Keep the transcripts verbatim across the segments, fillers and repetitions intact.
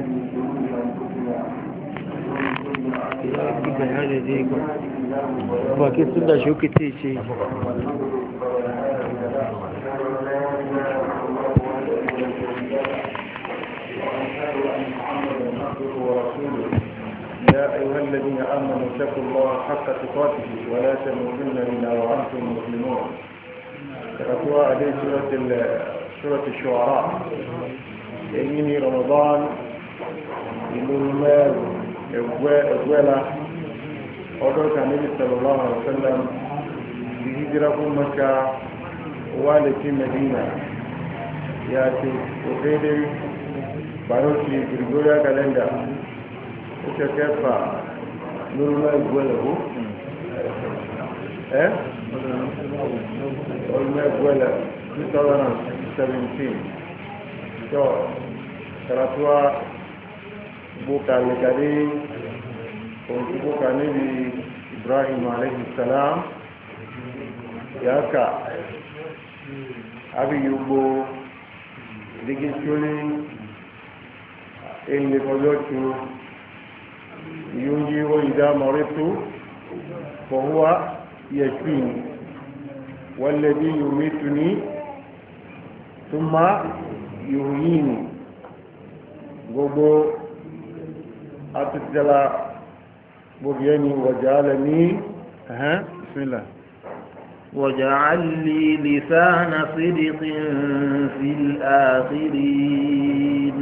من شرور أنفسنا ومن سيئات أعمالنا باقي سنة شو كتير شيء يا أيها الذين آمنوا اتقوا الله حق تقاته ولا تموتن إلا وأنتم مسلمون. قرأتها عليه سورة سورة الشعراء. إني رمضان المال إقوالا أدرك النبي صلى الله عليه وسلم بهجرة مكة والتي مدينة يأتي وغيره باروكي غريغوريا كالندا oṣù kẹfà lórúkọ ìgbẹ́lẹ̀kú ẹ́ ọdún ẹgbẹ́lẹ̀ two thousand seventeen tó karatuwa buka lẹ́kàdé òǹkú buka níbi Ibrahim alayhi salam yaka abi yugbo digitoli ilẹ̀ kọjọ́tù ينجي وإذا مرضت فهو يشفيني والذي يميتني ثم يحييني غبو أتسلا بغيني وجعلني ها بسم الله وجعل لي لسان صدق في الآخرين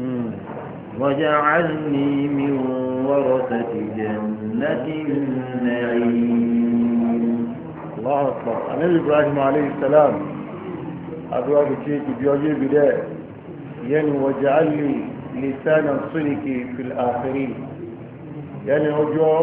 وجعلني من ورثة جنة النعيم. الله أكبر. النبي إبراهيم عليه السلام أدعى بشيء بيوجي بداية يعني وجعل لي لسان الصدق في الآخرين يعني أجو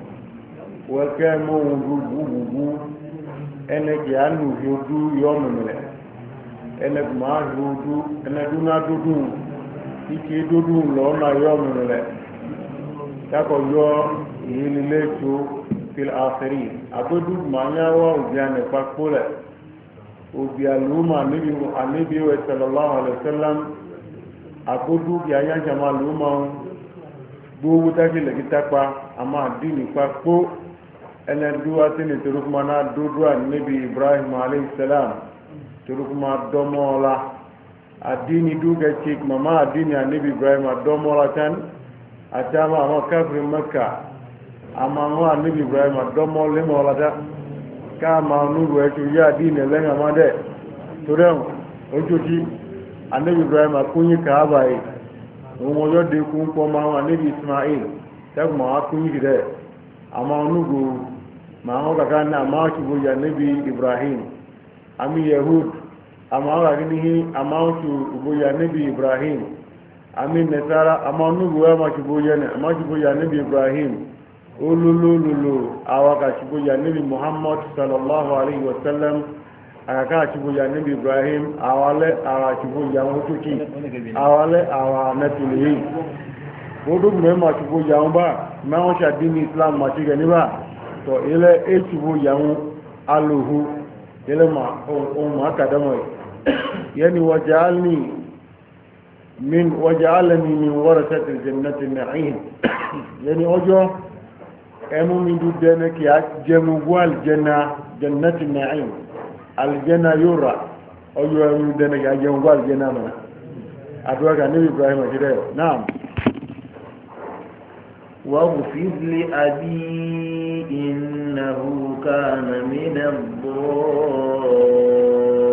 وكان موجود أنا جعلنا يودو يوم من أنا ما يودو أنا دونا دودو ike dúdú lọ́nà yọ́mùnú rẹ̀ takọ̀ yọ ìhìlélé tó fil àfẹ́rí àtọ́dú màáyáwá òbí ànẹ̀pá kólẹ̀ òbí àlùmà níbi wẹ̀ sallallahu alaihi wasallam àkódú bí ayájàmà lùmà gbówó tákìlẹ̀ kítápa àmà dínì pa kó ẹnẹ́dúwá tí ní torúkúmá náà dúdú à níbi Ibrahim alayhi salam torúkúmá dọ́mọ́ ọlá addini duka ce mama addini annabi Ibrahim adomoratan atama ama kafir makka ama no annabi Ibrahim adomo le molata ka ma nuru e ya addini lenga made torem ojoji annabi Ibrahim akunyi kaaba yi won yo de kun ko ma annabi Ismail tak ma akunyi gide ama nugo ma ho ka na ma ki bo ya annabi Ibrahim ami yahud ama wa gini ama otu uboya nabi Ibrahim ami nasara ama nugu wa ma kiboya ne ama kiboya nabi Ibrahim olululu awaka kiboya nabi Muhammad sallallahu alaihi wasallam aka kiboya nabi Ibrahim awale awa kiboya mutuki awale awa natuli odu me ma kiboya ba ma o sha dini Islam ma ti gani ba to ile e kiboya aluhu ile ma o ma kadamo يعني وجعلني من وجعلني من ورثة الجنة النعيم يعني أجو أمو من دودنك يا جمو الجنة جنة النعيم الجنة يرى أجو أمو من دودنك يا جمو الجنة من أدوك النبي إبراهيم أجريه نعم واغفر لأبي إنه كان من الضالين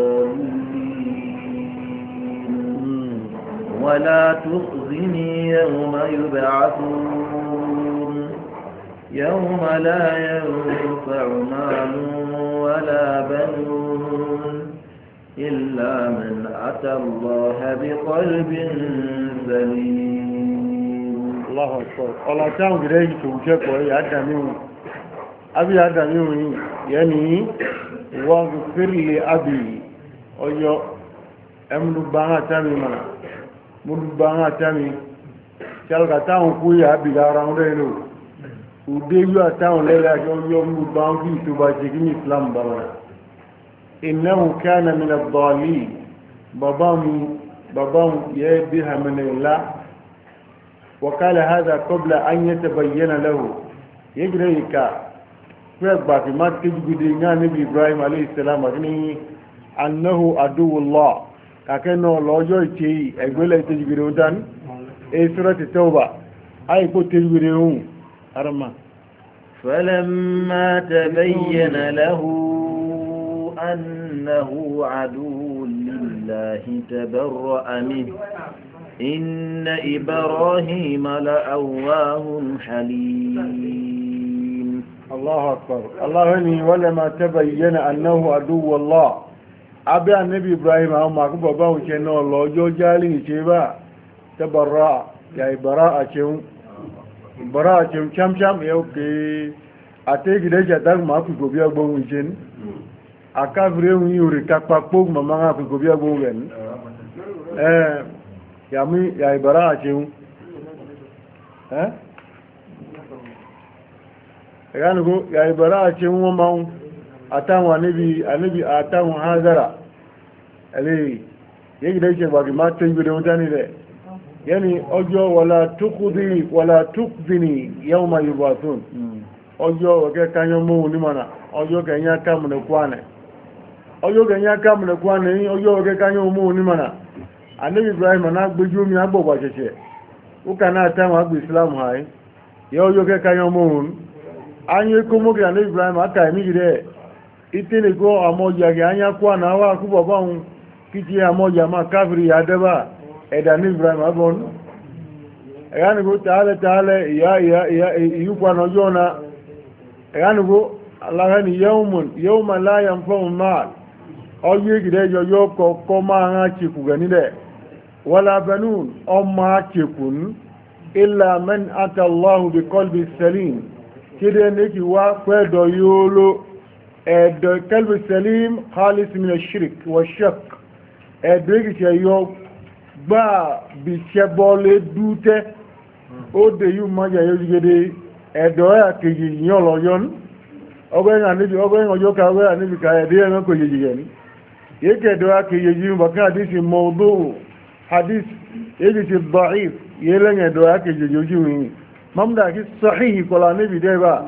ولا تخزني يوم يبعثون يوم لا ينفع مال ولا بنون إلا من أتى الله بقلب سليم. الله أكبر. الله تعالى بليه توجهك وهي أداميه أبي أداميه يعني واغفر لأبي أيوه أمن بها تامي منا mudubanga tami chalga taun kuya bigara ndelo udeyu taun lela yo mudubangi tubaje kini Islam bana innahu kana min ad-dallin babam babam ye biha min Allah وقال هذا قبل أن يتبين له يجريك فيبقى في ما تجد نبي إبراهيم عليه السلام أنه عدو الله كأنه الله جوي يقول لك تجد دان أي سورة التوبة أي كنت تجد أرما فلما تبين له أنه عدو لله تبرأ منه إن إبراهيم لأواه حليم. الله أكبر. الله هني ولما تبين أنه عدو الله أبي النبي إبراهيم هم أكبر بابا كأنه الله جو جالي شيبا تبرأ يا براءة شو براءة شو كم كم يوكي أتيجي ده جدار ما في كوبيا بومجين أكافريهم يوري كاكبوك ماما في كوبيا بومجين eh yami ya ibara acheun eh eganu go ya ibara acheun won maun atawon anibi anibi atawon hazara ele yeji de se bagi ma tenju de won tani de yani ojo wala tuqdi wala tuqdini yawma yubathun ojo ke kanyo mu ni mana ojo ke nya kam ne kwane ojo ke nya kam ne kwane ojo ke kanyo mu ni mana anabi Ibrahim na gbeju mi agbogbo sese o kana ta wa gbe Islam hai yo yo ke kanyo mu anyi ko mo ke anabi Ibrahim aka mi gide itene go amoja ge anya kwa na wa ku baba un kiti amoja ma kafiri ya deba eda ni Ibrahim abon yani go taale taale ya ya ya yu kwa no jona yani go Allah ni yawmun yawma la yanfa'u mal oye gide yo yo ko ko ma ha chi ku gani de wala banun amma chekun illa man ata Allah bi qalbi salim kide ne ki wa kwedo yolo edo qalbi salim khalis min ash-shirk wa shak edo ki yo gba bi chebole dute o de yu ma ya yo gede edo ya keji yolo yon ogbe na ni ogbe ojo ka we ani bi ka e de ko yeji geni yeke do ya keji ba ka disi mawdu hadith yeji ti da'if yelenge do ya keji joji mamda ki sahihi kola ne bi de ba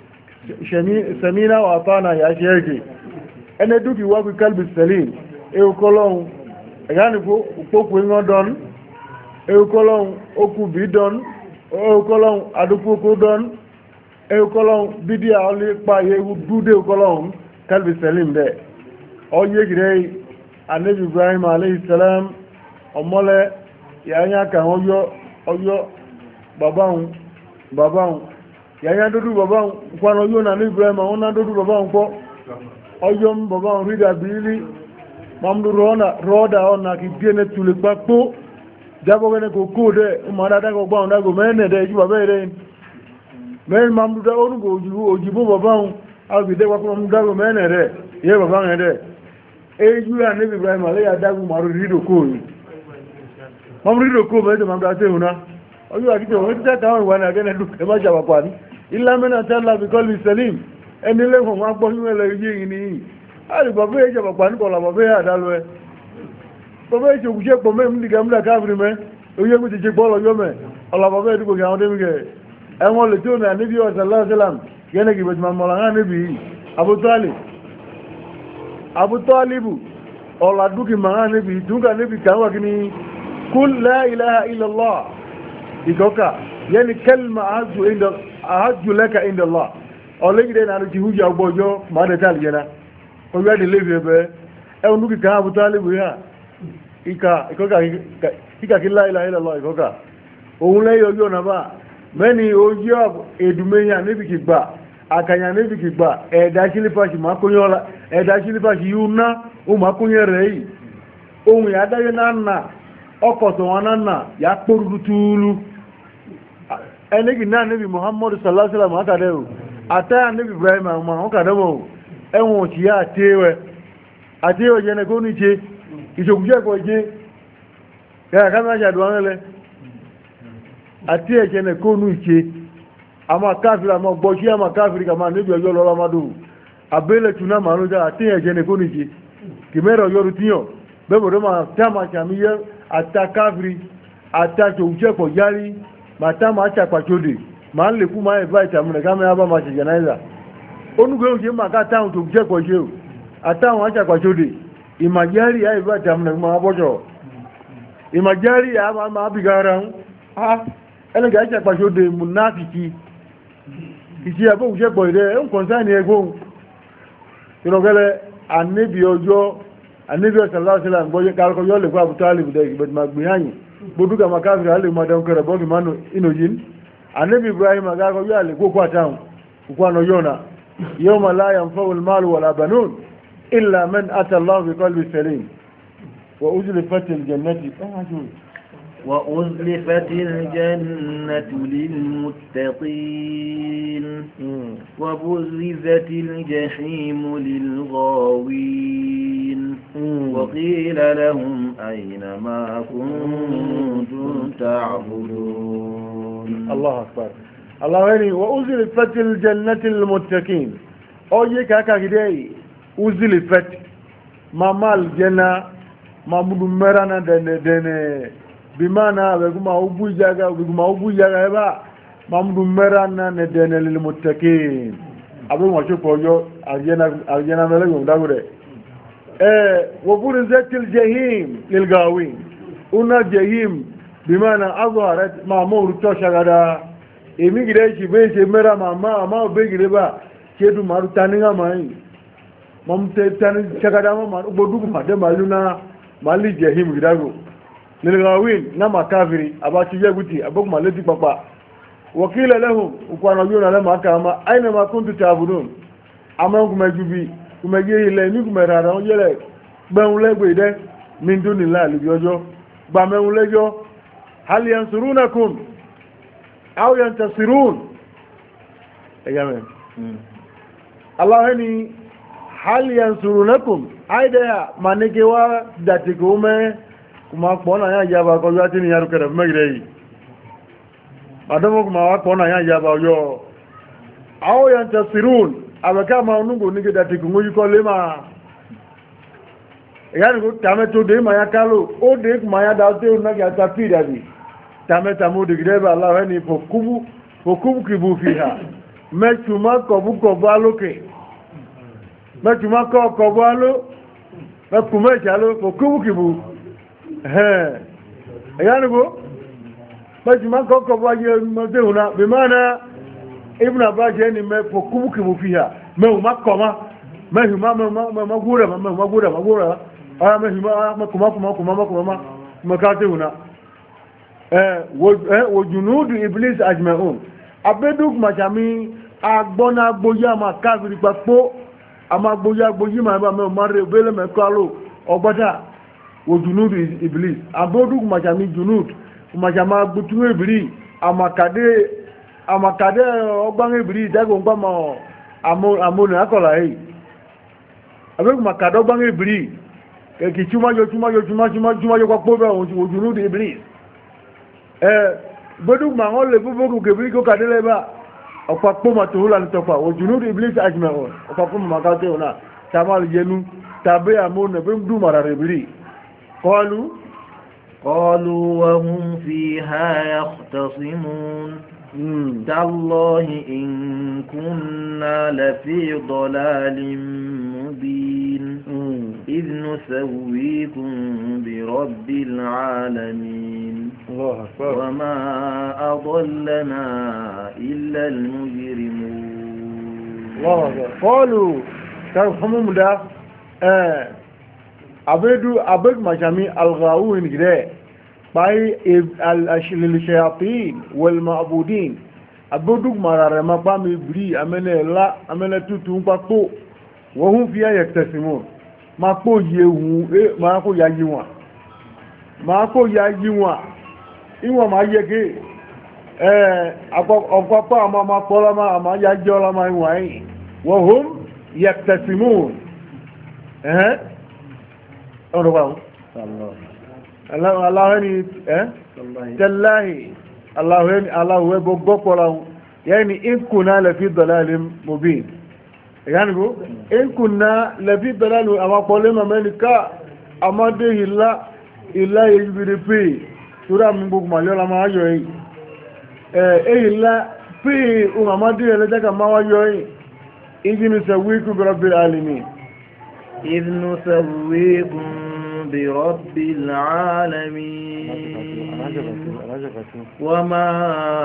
shami samina wa atana ya shege ene duki wa bi kalbi salim e kolon yani ko popo ngodon e kolon oku bidon e kolon adupu ko don e kolon bidia oli pa ye dude kolon kalbi salim de o yegire anabi Ibrahim alayhi salam omole yanya kan oyo oyo babaun babaun yanya dodu babaun kwano oyo na Ibrahim ona dodu babaun po oyo babaun rida bili mamdu rona roda ona ki biene tule papo jabo gene ko kode umara da ko baun da go mene de ju babere men mamdu da onu go ju ojibo babaun abi de wa ko mamdu da go mene de ye babaun de eju ya nabi Ibrahim alayhi adagu maru rido ko mamdu rido ko be de mamdu ate una oyo akite won ta ta wa na gene du e ma jaba kwani illa mena talla bi qalbi salim enile ko wa gbo ni ele yi ni ari baba e jaba kwani ko la baba ya dalu e baba e jogu je po me mi diga mla kafiri me oyo mi ti je gbo lo yo me ola baba e du ko ga won de mi ge e won le to na nabi sallallahu alaihi wasallam gene ki be ma mola nga nabi Abu Talib Abu Talibu ola duki ma nabi dunga nabi kan wa kini kul la ilaha illa Allah ikoka yani kalma ahadu inda ahadu laka inda Allah olegi de na ti huja ogbojo ma de tal jena o ya de lebe be e onu ki kan Abu Talib ya ika ikoka ika ki la ilaha illa Allah ikoka ohun le yo yo na ba meni ojo edumenya nibi ki gba akanya nibi ki gba e da silipa si ma kunyola e da silipa si yuna o ma kunyere yi ohun ya da yo na na okoto wanana ya kporu tulu enegi na nabi Muhammad sallallahu alaihi wasallam aka dewo ata nabi Ibrahim ma aka dewo enwo ti ya tewe atewe je ne ko ni je isoguje ko je ya kama ja duanele atewe je ne ko nu je ama kafiri ama gboji ama kafiri kama nabi ojo lo lamadu abele tuna manuja atewe je ne ko ni je kimero yoru tiyo bebo do ma tama chamiye ata kafiri ata soguje ko jari mata ma cha kwa chodi ma le ku ma invite amune kama aba ma janaiza onugo oje ma ka town to je ko je atawọn acha kwa chodi imajari ya invite amune ma bojo imajari ya ma ma bigara ah ene ga acha kwa chodi munafiki isi abo je ko ire en concern ego irogele anabi ojo anabi sallallahu alaihi wasallam boye kal ko yole ko Abu Talib de bet magbiyanyi boduga makafiri ale madan kare bogi manu inojin anabi Ibrahim aga ko yale ko kwa tawo ko no yona yawma la yanfa'u al-mal wala banun illa man ata Allah bi qalbi salim wa uzlifat al-jannati وأزلفت الجنة للمتقين وبرزت الجحيم للغاوين وقيل لهم أين ما كنتم تعبدون الله أكبر الله يعني وأزلفت الجنة للمتقين أوجي كاكا كده أزلفت ماما الجنة مامود مرانا دن دن bimana beguma ubu jaga beguma ubu jaga ba mamdu merana ne dene lil muttaqin abu mo chupo yo aljana aljana mele yo dagure eh wabur zatil jahim lil gawin una jahim bimana azharat ma'mur to shagada emi gide shi be se mera mama ma be gide ba kedu maru taninga mai mamte tan shagada ma bodu ma de maluna mali jahim gidago للغاوين نما كافري اباتي يغوتي ابوك مالتي بابا وكيل لهم وكانوا يقولون لما كما اينما كنتم تعبدون امانكم مجبي كما يي لني كما رارا يله gbẹ̀hùn lẹ́gbẹ̀ẹ́ ìdẹ́ mindunilá lójọ́jọ́ gbàmẹ̀hùn lẹ́jọ́ hal yansurunakum aw yantasirun ẹgbẹ̀mẹ̀ aláwẹ́ni hal yansurunakum àìdẹ́yà manikewa dàtìkò mẹ́ kuma kpọ́nà yá ìjába kọjú àti ní yàrù kẹrẹ mẹ́gìrẹ́ yìí àdọ́mọ́ kuma wá kpọ́nà yá ìjába ọjọ́ aw yantasirun àbẹ̀ká ma onúgbò ní dàtìkò mú yíkọ́ lé máa yani ko tame to de maya kalo o de maya da te o na ga ta pida bi tame tamo de greba Allah hani fokubu fokubu kibu fiha metuma ko bu ko baloke metuma ko ko balo metuma jalo fokubu kibu eh yani ko metuma ko ko ba ye mode una be mana ibn abbas yani me fokubu kibu fiha me uma koma me huma me ma gura me ma gura ma gura ah mahima makuma kuma kuma makuma makatuna eh wo junudu iblis ajmaun abeduk majami agbona gboya ma kafiri papo ama gboya gboyi ma ba me mare bele me kalo ogbata wo junudu iblis abeduk majami junud majama gbutu ibri amakade amakade ogban ibri dago ngba mo amo amo na akola yi abeduk makado ogban ibri keki chuma yo chuma yo chuma chuma chuma yo kwa pobe ojunu de iblis eh bodu ma ngol le bubu ke bi ko kadele ba okwa poma to hula ntopa ojunu de iblis ajmao okwa poma makate ona tamal yenu tabe amone bim du marare iblis qalu qalu wa hum fiha yahtasimun تالله إن كنا لفي ضلال مبين إذ نسويكم برب العالمين وما أضلنا إلا المجرمون الله قالوا ترحمهم ده أبدو أبد مجامي الغاوين كده باي الشياطين والمعبودين aboduk marare mapa mi bri amene la amene tutu papo wo hu fi ayaktasimun mapo yewu e ma ko ya yiwa ma ko ya yiwa iwo ma yege eh akoko ama ma pola ma ma ya jola ma iwa yi wo hum yaktasimun eh ono wa Allah Allah ni eh tallahi Allah ni Allah we gogo kola yani in kuna la fi dalalin mubin yani go in kunna la fi dalal ama problema melika amade illa illa yibiri pe sura mun bugu ma yola ma ayo yi eh la fi umamadu ele daga mawayoyi idinu sawiku bi rabbil alamin إذ نسويكم برب العالمين وما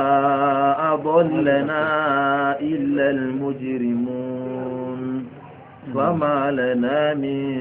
أضلنا إلا المجرمون فما لنا من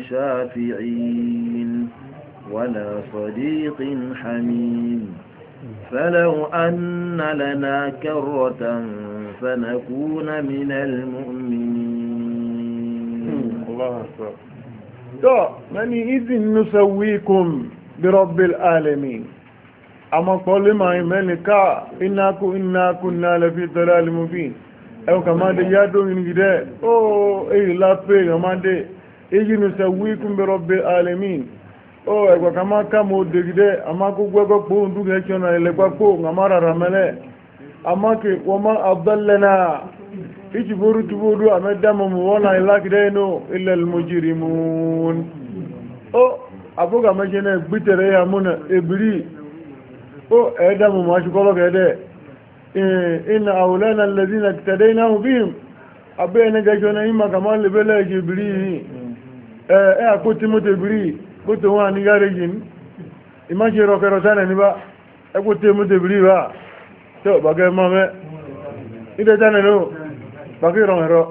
شافعين ولا صديق حميم فلو أن لنا كرة فنكون من المؤمنين الله أكبر تو ماني إذ نسويكم برب العالمين أما قول ما يملكا إنكم إنا كنا لفي ضلال مبين أو كما دي يادو من جدا أو إيه لا بي كما دي إذ نسويكم برب العالمين أو إيه كما كمو دي جدا أما كو غو كو ندو غيشنا إلي كو غمارا رمالي أما كي وما أضلنا ichi boru tubodu amedamo muona ilakideno illa almujrimun o abuga majene bitere ya muna ebiri o edamo mashukolo gede inna awlana alladhina iktadainahu bihim abena gajona imma kamal lebele jibiri eh eh akoti mote ebiri koto wa ni garejin imaji rokero tane ni ba akoti mote ebiri ba to baga mame ide tane no فقيرا هرو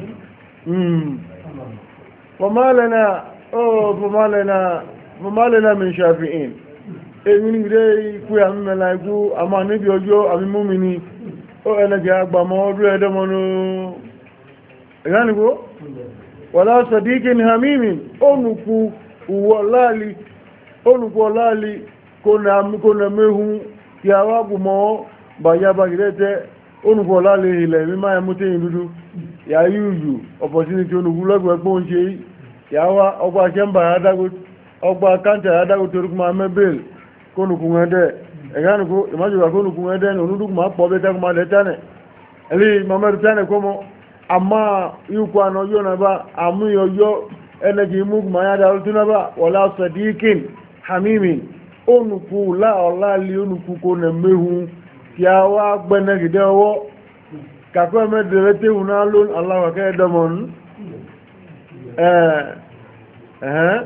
فما لنا أو فما لنا فما لنا من شافعين èmi gre ku am malaiku ama ni bi ojo ami mumini o elege agba mo du edomo no yani go wala sadiqin hamimin onuku walali onuku walali kona kona mehu ya wabu mo baya bagirete onuko lale ile mi ma mu teyin dudu ya yuyu opportunity onuku logbo egbo nse ya wa ogba chemba adago ogba kanta adago toru ma mebel konuku ngede e ganu ko imaju wa konuku ngede no nudu ma po beta ko ma letane eli mama rutane komo amma yuko ano yona ba amu yoyo energy mu ma ya da ultuna ba wala sadiqin hamimin onuku la ola li onuku ko na mehu ya wa gbene gide owo kako me derete una lon Allah wa ka damon eh eh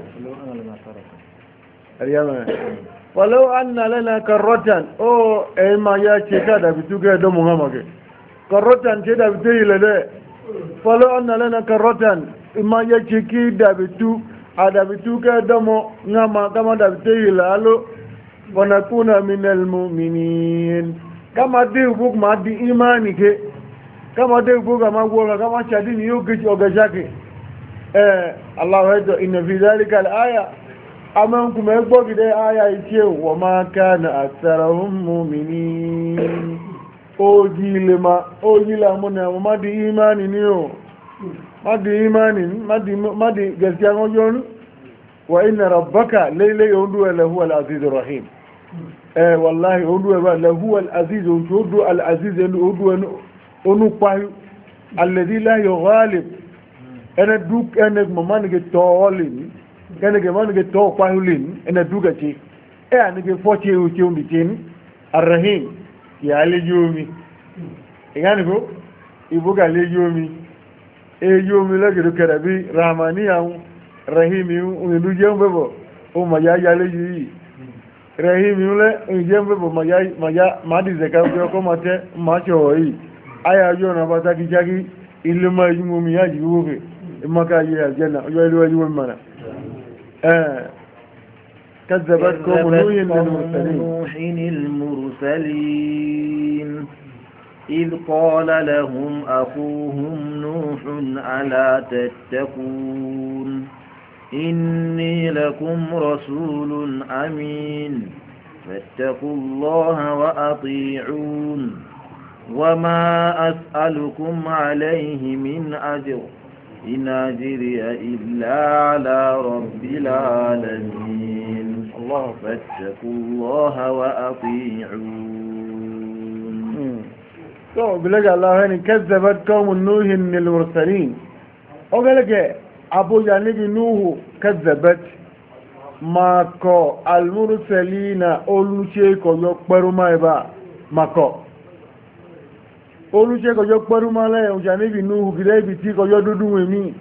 ariyama walau anna lana karratan o e ma ya ce ka da bitu ga da muhammad karratan ce da bitu ile de walau anna lana karratan ma ya ce ki da bitu ada bitu ga da mo ngama kama da bitu ile alo wa nakuna minal mu'minin kama dai buk ma di imani ke kama dai buk ma gora kama chadi ni yoga oga jake eh Allah hado inna fi dhalika al-aya aman kuma egbo gide aya itie wa ma kana aktharuhum mu'minin ojilema ojila mona ma di imani ni o ma di imani ma di ma di gaskiya ngojon wa inna rabbaka layla yundu lahu al-azizur rahim eh wallahi odu wa lahu al-aziz odu al-aziz odu onu payu alladhi la yughalib ana duk ana mamani ge tolin kana ge mamani ge to payulin ana duga ci e ani ge foche u ci umbi tin arrahim ya le yomi yani ko ibuga le yomi e yomi la ge karabi rahmaniya rahimi u ndu jembebo o ma ya ya le yi rahim yule njembe bo maya maya madi zeka ko mate macho yi aya yo na bata ki jagi ilma yumu mi yaji wobe maka yi aljanna yo ilwa yumu mana eh كذبتكم نوح المرسلين إذ قال لهم أخوهم نوح ألا تتقون إني لكم رسول أمين فاتقوا الله وأطيعون وما أسألكم عليه من أجر إن أجري إلا على رب العالمين الله فاتقوا الله وأطيعون تو بلغ الله أن كذبت قوم نوح المرسلين وقال أبو جانب نوح كذبت ما كو المرسلين أولو شيء كو يقبروا ما يبا makọ olùṣe kọjọ pẹrú mọ́lẹ̀ òjà níbi inú gidẹ́ ibi tí kọjọ dúdú wèmí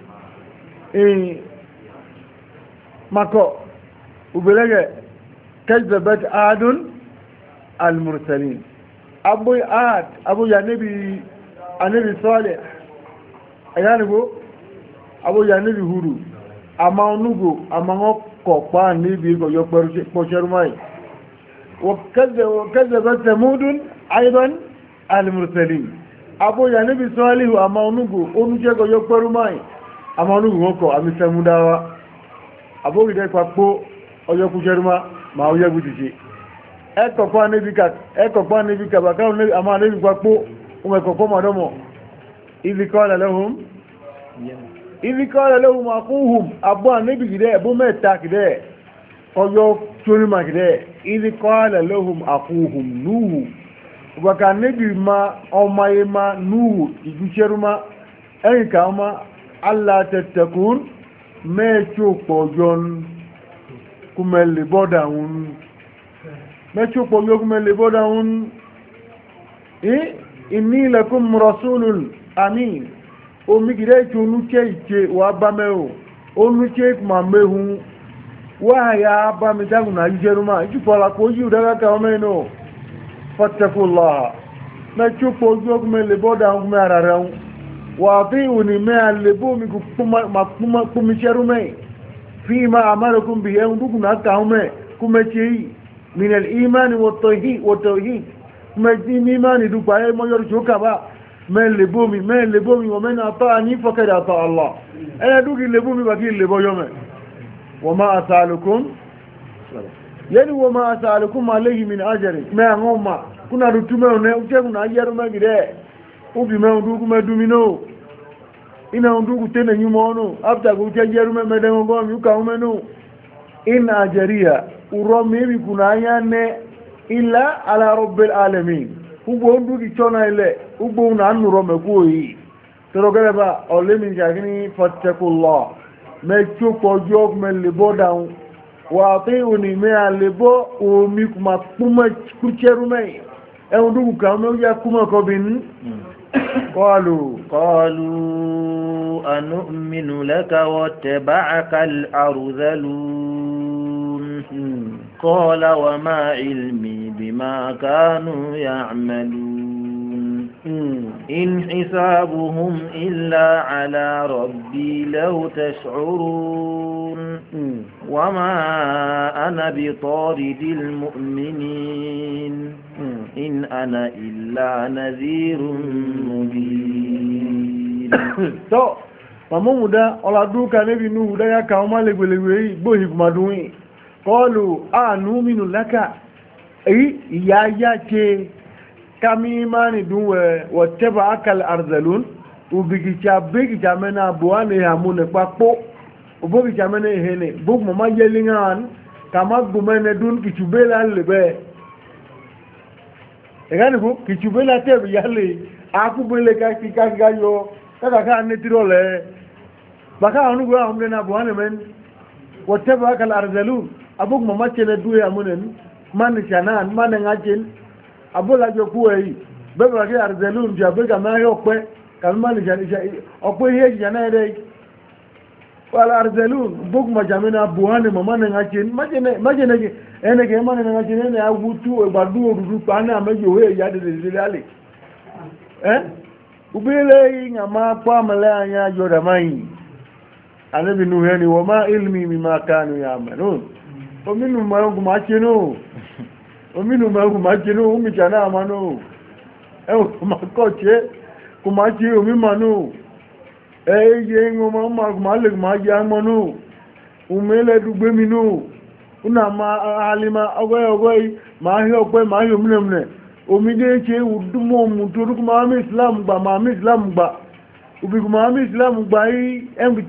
makọ ubelege kẹjọbẹt adún al-mursalin abu ad abu ya níbi anibi sọ́ọ̀lẹ̀ ẹ̀yánigó abu ya níbi hudu àmà onúgbò àmà ọkọ̀ pa níbi kọjọ pẹ̀ṣẹ̀rú mọ́lẹ̀ وكذبت ثمود ايضا المرسلين ابو يا نبي صالح اما onugbo onuje go yo peru mai ama onugbo ko ami semudawa abo gide papo oyo ku jeruma ma oyo gudije e ko pa nibi ka e ko pa nibi ka ba ka ama nibi papo o me ko ko madomo ibi qala lahum ibi qala lahum aquhum abo nibi gide ebo meta gide oyo tuni ma gide ibi qala lahum aquhum nuhu waka nabi ma ọmọ ma nuhu igusheruma ẹ̀yìn ka ọmọ allah tattakun mẹ́ẹ̀tí pọ̀jọ́n kúmẹ̀lẹ̀ bọ́dà wọn mẹ́ẹ̀tí pọ̀jọ́ kúmẹ̀lẹ̀ bọ́dà wọn inni lakum rasulun amin omi gide tí onúkẹ́ ìṣe wà bá mẹ́o onúkẹ́ ma mẹ́hun wáyà bá mi dágùn náà yíṣẹ́rúmá ìjúpọ̀lá kó yíò dágáka ọmọ inú fọ́tẹ́kùnlọ́ha mẹ́túpọ̀ ojú ọkùnmẹ́ lè bọ́dá ọkùnmẹ́ ara rẹ̀ wà bí ìwòní mẹ́ àlèbó mi kò púnmíṣẹ́rúmẹ́ fi ma àmárẹ̀kùn bí ẹun dúkùn náà kàúnmẹ́ kúmẹ́ṣẹ́ yìí minel imani wọ́tọ̀hí mẹ́tí ní imani dúpọ̀ ayé mọ́yọ́rù tí ó kàbá mẹ́ lèbó mi mẹ́ lèbó mi wọ́n mẹ́ni àtọ́ àní fọ́kẹ̀dẹ̀ àtọ́ Allah ẹ̀yẹ dúkì lèbó mi bàkí lèbó yọmẹ́ wọ́n má àtàlùkùn yẹni wọ́n máa sàálùkún máa léyìn mi ní ajẹ́rì mẹ́ àwọn ọmọ kúnnà rútú mẹ́rin náà ṣẹ́kùn náà yẹ́rù mẹ́gìdẹ́ òbí mẹ́rin dúkú mẹ́dúnmí náà iná dúkú tẹ́nà yí mọ́ náà ápùtàkù jẹ́ yẹ́rù mẹ́mẹ́dẹ́gbọ́n mi kàwọn mẹ́nu iná ajẹ́ríyà urọ́ mẹ́bí kùnà ayá nẹ́ ilá ala rabbil alamin ugbo dúkì chọ́nà ilẹ̀ ugbo náà nùrọ̀ mẹ́kú òyì tẹ́rọgẹ́rẹ́bà ọ̀lẹ́mì وأطيعوني ما لبو وميكما كما كرشرو مي أو دوكو كما يكما كوبين قالوا قالوا أنؤمن لك واتبعك الأرذلون قال وما علمي بما كانوا يعملون إن حسابهم إلا على ربي لو تشعرون وما أنا بطارد المؤمنين إن أنا إلا نذير مبين تو mamu da oladuka nebi nuhu da ya kawo malegbelegbe gbohi kumadunwi qalu anuminu laka eyi iya ya ce kami imani dunwe wateba akal arzalun ubigicha bigicha mena buwane hamune papo ubigicha mena ihene buk mama yelingan kama gumene dun kichubela lebe egani bu kichubela tebi yale akubele ka kika yo kaka ka netirole baka onugo amne na buwane men wateba akal arzalun abuk mama chene duya munen man chanan man ngajin abola jo kuwe bebe wa ke arzelun ja be kama yo pe kama ni jani opo ihe jana ere wala arzelun bug ma jamina buhane mama na ngachin majene majene ke ene ke mama na ngachin ene agutu e badu odudu pana mejo we ya de de ale eh ubile ngama kwa male anya jo da mai anabi nuhani wa ma ilmi mimma kanu ya'malun o minu ma nguma chino ominu mẹ́rù máa jẹ́ ní omi jà náà máa náà ẹ̀wọ̀n tó máa kọ́ jẹ́ kò máa jẹ́ omi máa náà ẹ̀yẹ ìwọ̀n máa lè máa jẹ́ àmọ́ náà omi ẹlẹ́dùgbé mi náà ọ̀nà máa alìmá ọgbẹ́ ọgbẹ́ máa hí ọgbẹ́ máa hí omínẹ̀mínẹ̀ omi dé ṣe ìwùdúmọ̀ ohun tó rúkú máa mí islam gbà máa mí islam gbà òbíkù máa mí islam gbà yí ẹ̀mì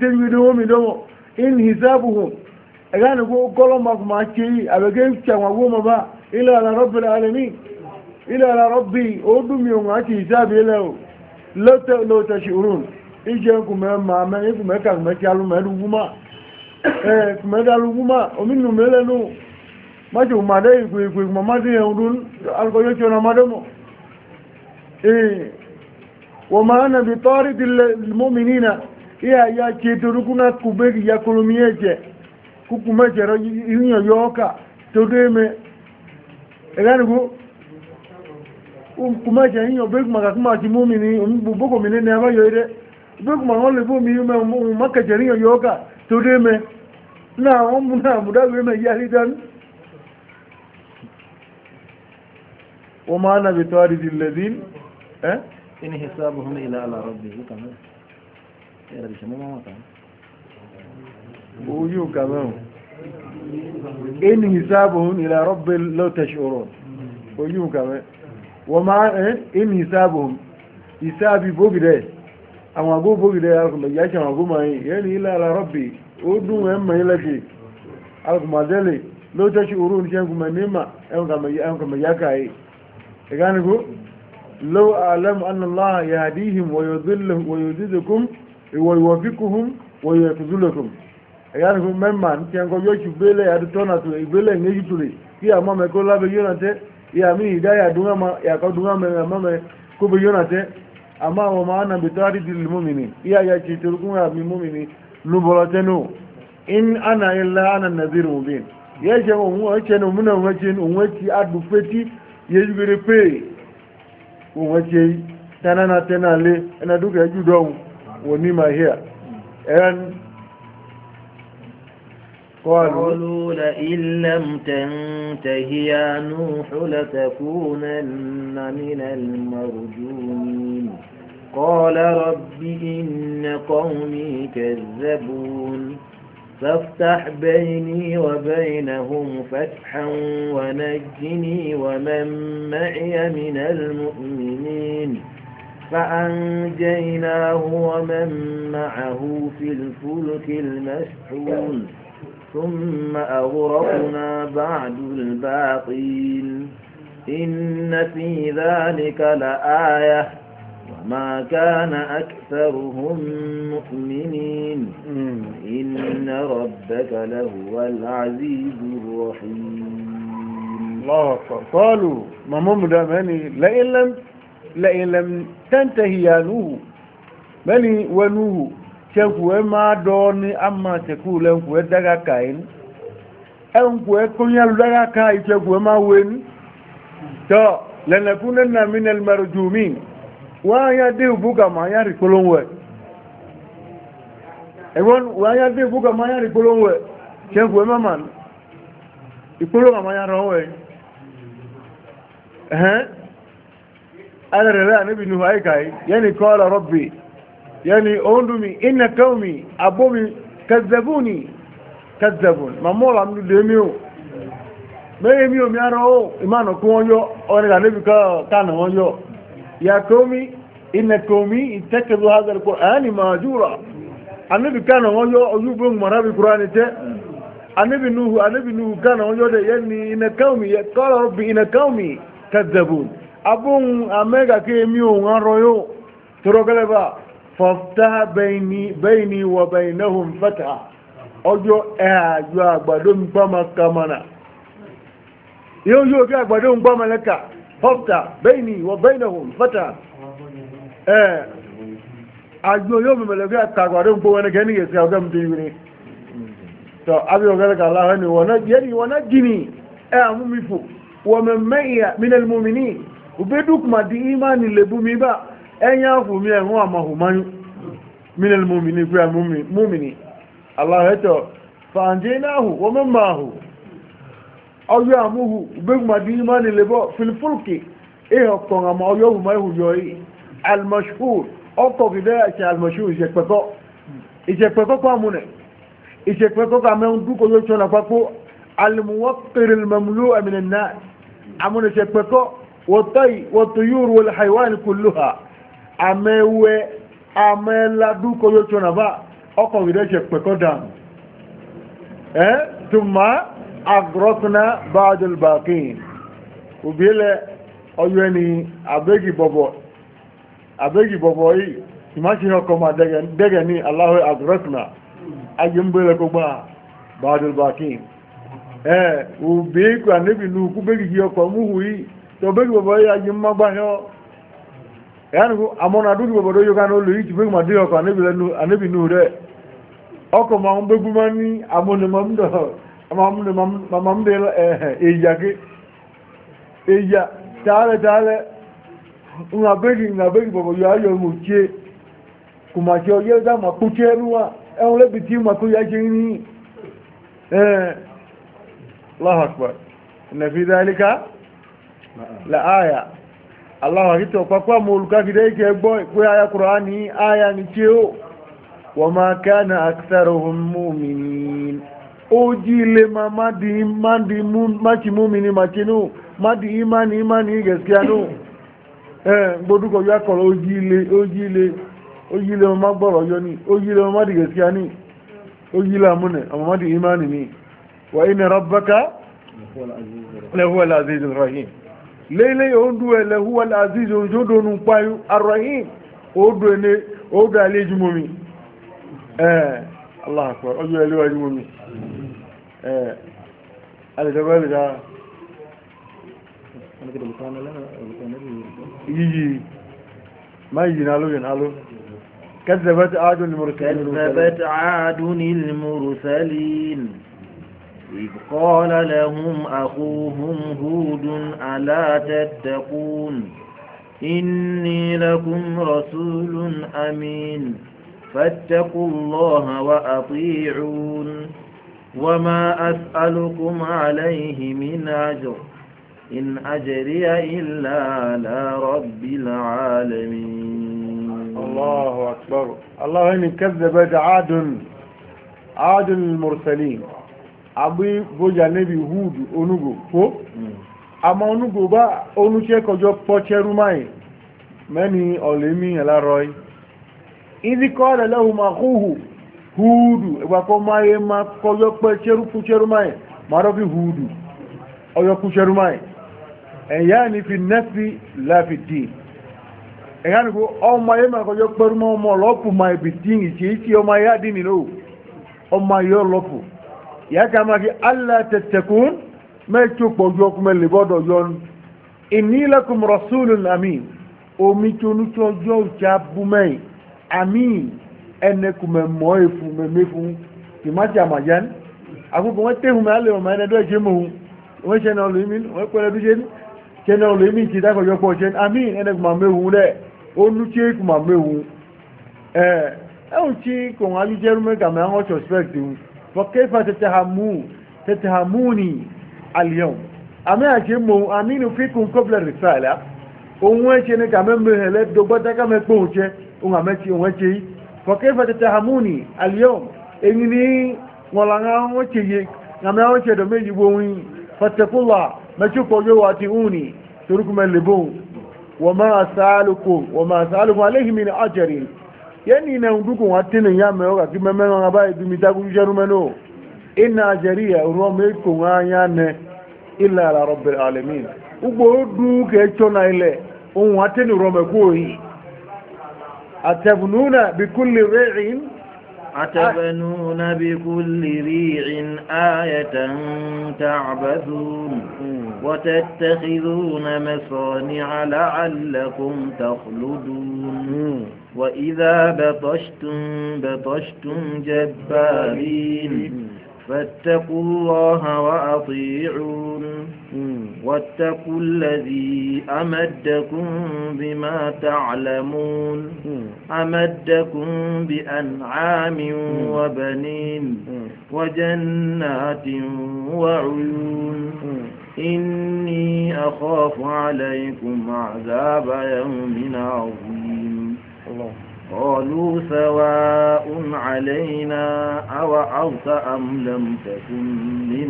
tẹ́lú ẹ̀gáni kó kọ́lọ́mọ̀kù máa ṣe yìí àbẹ̀gẹ́ ìṣàwọn agbóhùn bá ilẹ̀ ala rabbil alamin ilẹ̀ ala rabbi ó dúnmí ohun àti ìsáàbí ilẹ̀ ò lọ́tẹ̀ ṣìrún iṣẹ́ kùmẹ́ máa mẹ́rin kùmẹ́ kàkùmẹ́ tí alùmẹ́lúgbúmá omínú mẹ́lẹ́nu maji umade iku iku mamadi yudun algoyo chona madomo eh wa maana bi tarid almu'minina ya ya cheturukuna kubegi ya kulumieje kukumejero yinyo yoka todeme eganigu um kumaje yinyo begu magakuma ti mu'mini boko minene abayo ire begu magole bo mi me makajeri yoka todeme na omuna mudawe me yalidan وما أنا بطارد الذين أه؟ إن حسابهم إلى على ربه كمان يا رب شو ما كان ويو كمان إن حسابهم إلى رب لو تشعرون ويو كمان وما أه؟ إن حسابهم حسابي بوغده أما أقول بوغده أقول يا شو أقول ما يعني إلى على ربي ودو هم يلكي أقول ما ذلك لو تشعرون شيء كم نيما أم كم أم كم يكاي يقولوا لو أعلم أن الله يهديهم ويذلهم ويزيدكم ويوفقهم ويخذلكم يقولوا مما نتيانكو يوشي بيلي أدتونا تولي بيلي نيجي تولي كي أمام يقول الله بيونة يا مي هداية دوما يا كودوما من أمام كو بيونة أما وما أنا بطارد المؤمنين يا يا تشتركون يا المؤمنين نبلتنو إن أنا إلا أنا النذير مبين يا جماعة هو أشياء من وجهين وجهي أدفتي yejubere pe won je tanana tenale ena duka judo woni ma here and قالوا لئن لم تنته يا نوح لتكونن من المرجومين قال رب إن قومي كذبون فافتح بيني وبينهم فتحا ونجني ومن معي من المؤمنين فأنجيناه ومن معه في الفلك المشحون ثم أغرقنا بعد الباقين إن في ذلك لآية وما كان أكثرهم مؤمنين إن ربك لهو العزيز الرحيم الله أكبر قالوا ما ممدى مني لئن لم لئن لم تنتهي يا نوح مني ونوح شكوى ما دوني أما تقول أنكوى دقا كاين أنكوى كنيال دقا كاين شكوى ما وين تو لنكونن من المرجومين waya de buga maya ri kolonwe ewon waya de buga maya ri kolonwe chenku mama ikolo maya rowe eh ala rela nabi nuhu ay kai yani qala rabbi yani ondumi inna qaumi abomi kazzabuni kazzabun mamola mdu demio me mi o mi aro imano ko yo oni la nabi ka kana won yo يا قومي إن قومي اتخذوا هذا القرآن مهجورا النبي كان ويو أيوب مرابي القرآن تي النبي نوح النبي نوح كان ويو يعني إن قومي قال ربي إن قومي كذبون أبون أميغا كيميو غارويو تروغلبا فافتح بيني بيني وبينهم فتحا أجو أجو أgbadون بما كمانا يو يو كي أgbadون بما لك فافتح بيني وبينهم فتح eh ajo yo me le ga ka gwa don ko wona gani ya sa gam tiwini to abi o gala Allah ni wona yeri wona gini e amu mifu wa man ma'iya min almu'minin ubeduk ma di imani le bumi ba enya fu mi e won amahu man min almu'minin ku mu'mini Allah heto fa anjinahu wa man ma'ahu ayo amuhu ubeduk ma di imani le bo fil fulki e o ko ma ayo ma hu yoyi المشهور ọkọ̀ gidẹ́ ẹ̀ṣẹ̀ almashur ìṣẹ̀pẹ̀kọ́ ìṣẹ̀pẹ̀kọ́ kọ́ àmúnẹ̀ ìṣẹ̀pẹ̀kọ́ kọ́ àmẹ́ dúkọ̀ yóò ṣọ́nà pápó almuwaqqiril mamlu' min an-nas àmúnẹ̀ ìṣẹ̀pẹ̀kọ́ wat-tuyur wal-haywan kulluha àmẹ́wẹ́ àmẹ́lá dúkọ̀ yóò ṣọ́nà bá ọkọ̀ gidẹ́ ìṣẹ̀pẹ̀kọ́ dànù ẹ́ thumma aghraqna ba'd al-baqin òbílẹ̀ ọyọ́ ẹni àbẹ́gì bọ̀bọ̀ abegi bobo yi imaji hoko ma dege dege ni Allahu agrakna ayumbele ko ba badul bakin eh ube ku anabi nu ku begi yo ko mu hui to begi bobo ya ji ma gba yo yani ko amona du bobo do yo kan o lu yi ti begi ma de yo ko anabi nu anabi nu re oko ma un begu mani amona mam do mam do mam mam de eh eya ke eya tale tale una begi na begi bobo yo ayo mu che kuma che o ye da ma ku che ruwa e un le biti ma ku ya je ni eh الله أكبر إن في ذلك لآية الله أكبر فقوى مولكا كديك يقول آية قرآني آية نتيو وما كان أكثرهم مؤمنين oji le ma madi madi machi mumini machinu madi imani imani gaskiya eh gbodu ko ya ko oji le oji le oji le ma gboro yo ni oji le ma madi gaskiya ni oji la mune amma madi imani ni wa inna rabbaka lahu al-azizur rahim lele ondu lahu al-azizur jodonu payu ar-rahim odu ne odu aleju mumi eh allah akbar odu aleju mumi eh ale dabal da ana ke dukana la yi mai jinalo jinalo كذبت عاد المرسلين كذبت عاد المرسلين إذ قال لهم أخوهم هود ألا تتقون إني لكم رسول أمين فاتقوا الله وأطيعون وما أسألكم عليه من أجر إن أجري إلا على رب العالمين. الله أكبر. الله إن كذبت عاد عاد المرسلين abi boja nebi Hud onugo ko ama onugo ba onuse kojo pocheru mai meni olemi la roy idi qala lahum akhuhu Hud e ba ko mai ma kojo pocheru pucheru mai maro bi Hud oyo pucheru mai e yani fi nafi la fi din e yani ko o mai ma kojo peru mo mo lopu mai bitin ichi ichi o mai adini lo o mai yo lopu ya kama ki alla tattakun ma chupo joku mele bodo yon inni lakum rasulun amin o mi tunu to jo chabu mai amin ene kuma moefu memefu ti mati amajan agugo wete hu male o mane do jemu o che no limin o ko le bije che no limin ti da ko jo ko che amin ene kuma mehu de o nu che kuma mehu eh e o chi ko ali jerume ka me an suspect فكيف تتهمون تتهموني اليوم أما أجمع أمين فيكم قبل الرسالة وموشي كمان مهلت دوبتا كمان بوشي ومامتي وموشي فكيف تتهموني اليوم إنني ولانا وموشي نما وموشي دمي بوين فاتقوا الله ما تشوفوا جواتيوني تركم اللبون وما أسألكم وما أسألكم عليه من أجر yani na ndugu watini yame oga kimemeno ngabai bimitagu jerumeno inna ajariya urome ko nganya ne illa ala rabbil alamin ugo du ke chona ile on watini rome ko yi atabnuna bikulli ri'in أتبنون بكل ريع آية تعبثون وتتخذون مصانع لعلكم تخلدون وإذا بطشتم بطشتم جبارين فاتقوا الله وأطيعون واتقوا الذي أمدكم بما تعلمون أمدكم بأنعام وبنين وجنات وعيون إني أخاف عليكم عذاب يوم عظيم قالوا سواء علينا أوعظت أم لم تكن من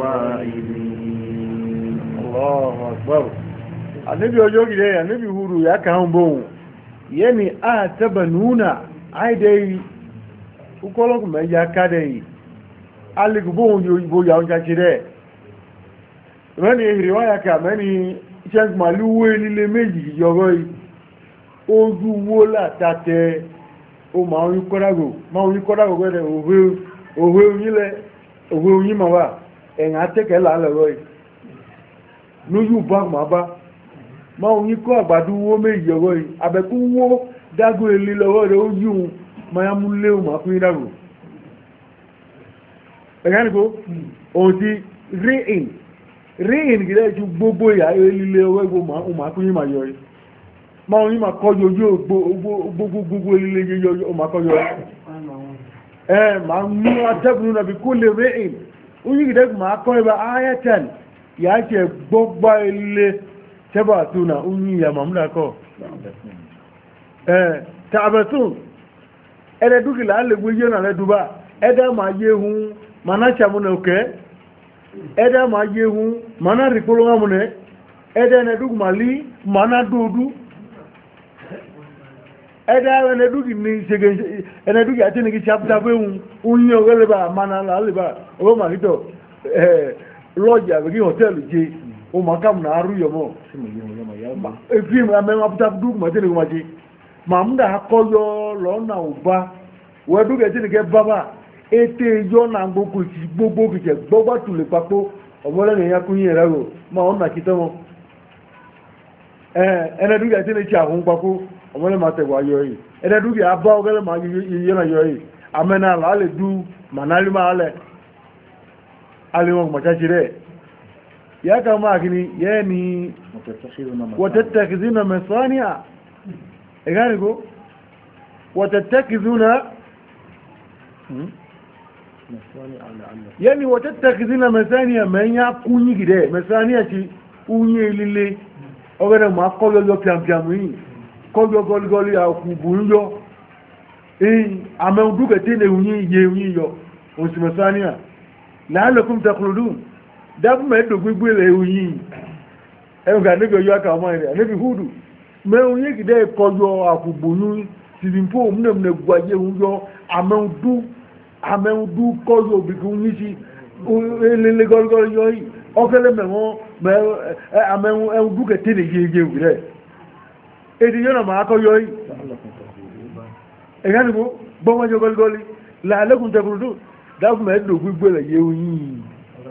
الواعظين. الله أكبر. النبي أجوك ليه النبي هورو يا كهم بون يعني أتبنونا عيدي وكلكم يا كدي عليك بون يبو يا وجاكيره من رواية كمان شانك مالوه للي ميجي يوغوي ojú wo látàtẹ o ma oyin kọ́dágò ma oyin kọ́dágò gbẹ́dẹ̀ òwe òwe oyinlẹ̀ òwe oyin ma wà en ateke la le roi nu yu ba ma ba ma oyin ko agbadu wo meji roi abeku wo dago eli lowo re o yu ma ya mu le o ma fun dago ẹ̀gá nìkó òun ti rí in rí in gílẹ̀ ju gbogbo ìyá ilé ọwọ́ ìgbò ma kún yí ma yọ rí ma wọ́n yí ma kọjọ ojú gbogbo ilé yíyọ o ma kọjọ ẹ ma mú atẹ́kùnrin nàbí kó lè rí in ó yí gílẹ̀ ma kọ́ ẹbá ayẹ́tẹ̀n yà jẹ́ gbogbo ilé tẹ́bà túnà ó yí ìyà mamúdà kọ́ ẹ tàbẹ̀tún ẹ̀rẹ́dúkìlá lè gbé yẹ́ nà lẹ́dúbà ẹ̀dá ma yé hun mana chamune oke eda ma yehu mana ripolo ngamune eda ne dug mali mana dudu eda ne dug ni sege ene dug atini ki chapta be un unyo gele ba mana la le ba o ma hito eh loja bi hotel je o makam na aru yomo e fi ma me apta dug ma tini ma je mamda hakoyo lo na uba we dug atini ke baba ete yọ na gbogbo gbogbo kìkẹ gbogbo tùlẹ̀ papọ̀ ọmọlẹ́nà ya kún yẹn rẹ̀ ma ọ̀nà kìtọ́ wọn ẹnẹ́dúgẹ̀ tí ní kí àwọn papọ̀ ọmọlẹ́ ma tẹ̀wọ̀ ayọ̀ yìí ẹnẹ́dúgẹ̀ abá ọgẹ́lẹ́ ma yíyẹ́ na yọ yìí amẹ́nà alẹ́ du manali ma alẹ́ alẹ́ wọn mọ̀ṣáṣí rẹ̀ yá ká máa kí ni yẹ́ ni wọ́tẹ̀tẹ̀kìzínà mẹ́sánìà ẹ̀gá nìkó wọ́tẹ̀tẹ̀kìzínà yani watattakhizina masaniya man ya kunyi gide masaniya ci unye lile ogere ma ko yo yo pian pian yi ko yo gol gol ya ku bunyo eh ame uduke tene unyi ye unyi yo o si masaniya la'allakum taqulun dab me do gbegbe le unyi e ga ne go yo aka mo ire ne bi hudu me unyi gide ko yo akubunu silimpo mne mne gwaje unyo ame udu àmẹ́un dú kọ́yọ̀ òbìkún ní sí ilé gọ́gọ́ yọ yìí ọkẹ́lẹ́ mẹ́wọ́n àmẹ́un dú kẹtẹ́ lè yẹ rẹ̀ èdè yọ́nà máa kọ́ yọ yìí ẹ̀yà nìbó gbọ́mọ́jọ́ gọ́gọ́lì láàlẹ́kùn tẹkùrùdù dáfún mẹ́ẹ̀dọ̀ gbígbé lẹ̀ yẹ yìí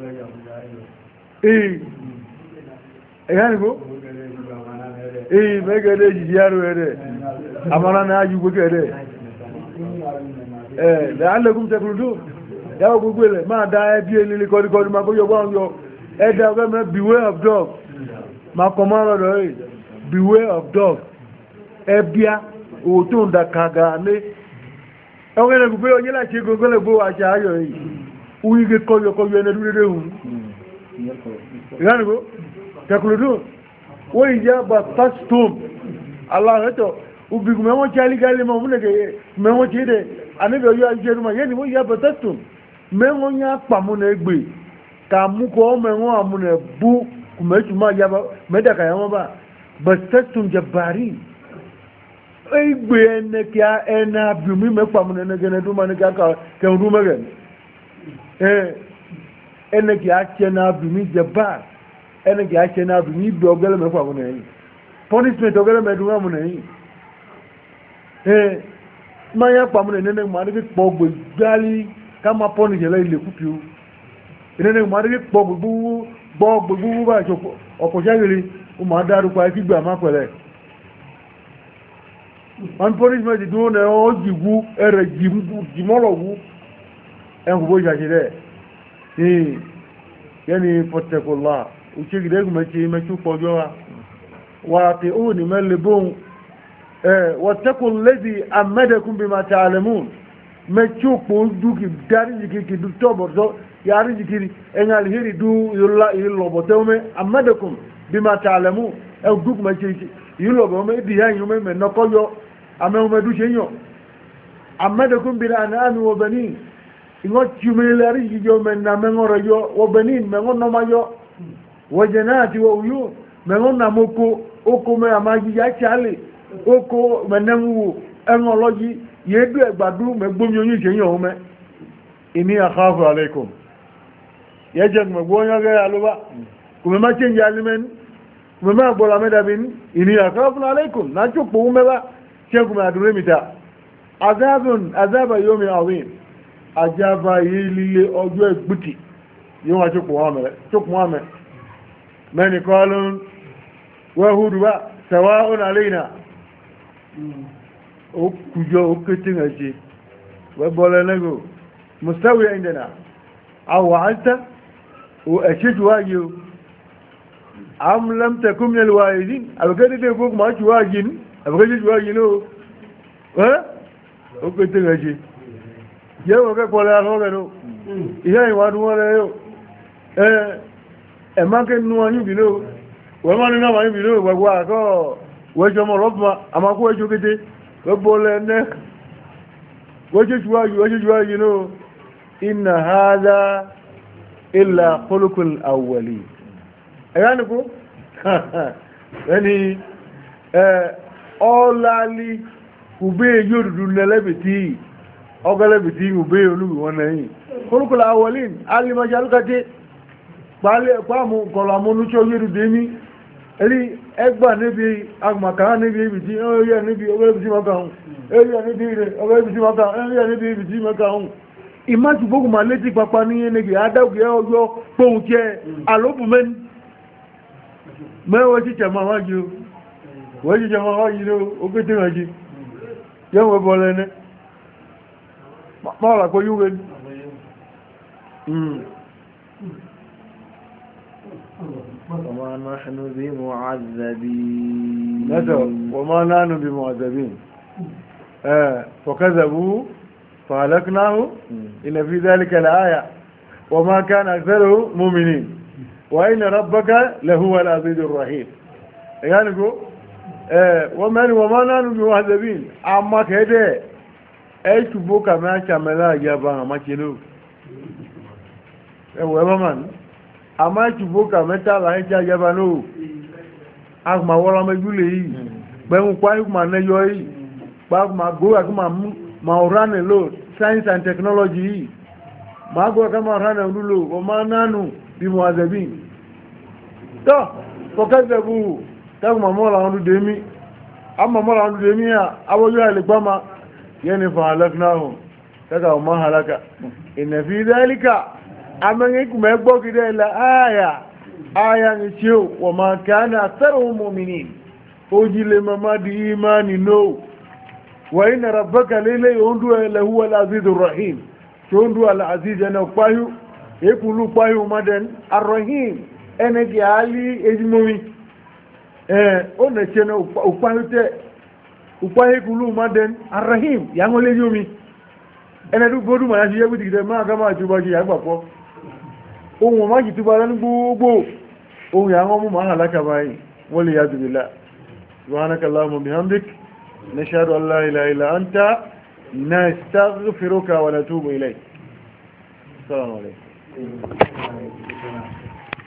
ẹ̀yà nìbó èyí mẹ́gẹ́dẹ́ yìí yáró ẹ̀rẹ̀ àmàrà náà yí gbẹ́gẹ́dẹ́ eh la'allakum taqulun ya gbogbo le ma da e bi elile ko ko ma ko yo won yo e da go me beware of dog ma ko ma ro e beware of dog e bia o to nda kaga le e o le gbe o ye la se gogo le bo a ja ayo yi uyi ge ko yo ko yo ne dure de hu yani go taqulun wo ya ba tastum allah heto ubi me mo chali gali mo mun ge me mo chide anibi oyo ajeruma yeni mo ya batatun me mo nya pamu na egbe ka mu ko me won amu na bu kumeju ma ya ba me da ka yan ba batatun jabari egbe ene kia ena bi mi me pamu na gene du ma ne ka ka ke ndu me gen eh ene kia chena bi mi jabar ene kia chena bi mi do gele me pamu na yi punishment ogele me du ma mu na yi eh ma ya pamu ne ne ma ri po gbe gali ka ma poni je le ile kupiu ne ne ma ri po gbu gbo gbu ba jo opo jagere o ma daru pa ki gba ma pele man punishment di do ne o jiwu ere jimu jimolowu en ko bo jagere eh yani fattakullah o che gide ko ma che ma chu po jo wa ti o ni mele bon واتقوا الذي أمدكم بما تعلمون ما تشوفوا دوكي داري جيكي دو توبر ياري جيكي ان الهيري دو يلا يلا بوتومي أمدكم بما تعلمون او دوك ما تشي يلا بومي دي هان يومي من نقول أما ما دو شيء أمدكم بالأنعام وبنين إنه تشميلاري يجو من نمنغور يو وبنين منغور نما يو وجنات وعيون منغور نموكو اوكو ما أماجي يا oko menenwu enology yedu egbadu megbomi oyin seyin ohun me ini akhafu alaikum yeje megboyan ge aluba kuma ma change alimen kuma ma gbola medabin ini akhafu alaikum na chupo meba che kuma adure mita azabun azaba yawmi azim ajaba yilile ojo egbuti yóò wá tó kù wọn mẹ́rẹ̀ tó kù wọn mẹ́ mẹ́ni kọ́lún wẹ́hùdù wá sẹ̀wá ọ̀nà àlẹ́yìnà ó kùjọ ó kété ń ẹ̀ṣẹ́ wẹ́bọ́lẹ̀ lẹ́gò mustawi indana àwọ̀ àńtà ó ẹ̀ṣẹ́ jù wáyé o am lam takum min alwaizin abukade de ko ma ci wajin abukade ci wajin o eh o ko te ngaji ye o ke ko la ho no iya yi wa du wala yo eh e ma ke nu anyu bi no wa ma na ma bi no wa wa ko wo jo mo robma ama ko jo kete ko bole ne wo jo ci wajin wo jo ci wajin no inna hadha illa khuluqul awwalin ẹ̀yáni kú ẹni ọ́láàlì kùgbé yóò dúdú nẹ́lẹ́bìtì ọgọ́lẹ́bìtì kùgbé olúbi wọn náyìn kúrùkùlà àwọlín alìmọ̀já alùkàtẹ́ pàmù kọ̀lọ̀mọ́núṣọ́ yóò dúdú ní ẹni ẹgbà níbi agbàkàrá níbi ibìtì ẹ̀yẹ níbi ọgọ́lẹ́bìtì mọ́kàún ẹ̀yẹ níbi ọgọ́lẹ́bìtì mọ́kàún ẹ̀yẹ níbi ibìtì mọ́kàún ìmájú gbogbo ma létí papa ní ẹnẹ́gì adágùn ọjọ́ pòun jẹ́ alóbùmẹ́ni mẹ́wọ́ jíjẹ máa wájú wọ́n jíjẹ máa wájú ní ogé tí wọ́n jí yẹ́ wọ́n bọ́ lẹ́nẹ́ máa ràpọ̀ yíwé ní وما نحن بمعذبين وما نحن بمعذبين فكذبوا فهلكناه إن في ذلك الآية وما كان أكثره مؤمنين وإن ربك لهو العزيز الرحيم يعني كو ومن وما نحن بمعذبين أما كده أي تبوك ما شملا يابا ما كيلو ومن أما تبوك ما تلا هيك يابا نو أما ولا ما يقولي بيوم كواي ما نيوي باب ما غوا كما ما ران لو science and technology ما غوا كما ران لو وما نحن بمعذبين تو فكذبوا تغما مولا عنده دمي اما مولا عنده دمي ابو يا لقما يعني فهلكناهم تغا ما هلك ان في ذلك امنكم يغبو كده لا ايه ايه نشيو وما كان اكثرهم مؤمنين اوجي ماما دي ايماني نو وان ربك ليلي يوندو له العزيز الرحيم شوندو العزيز انا بايو ekulu payo maden arrahim enegi ali ejimomi eh ona chena upayo te upayo kulu maden arrahim yangole yomi ene du godu ma yaji yebu digide ma ga ma tuba ji agbapo ohun ma ji tuba lan gbogbo ohun ya mu ma halaka bai wali ya billah subhanaka allahumma bihamdik nashhadu an la ilaha illa anta nastaghfiruka wa natubu ilayk assalamu alaykum Thank you.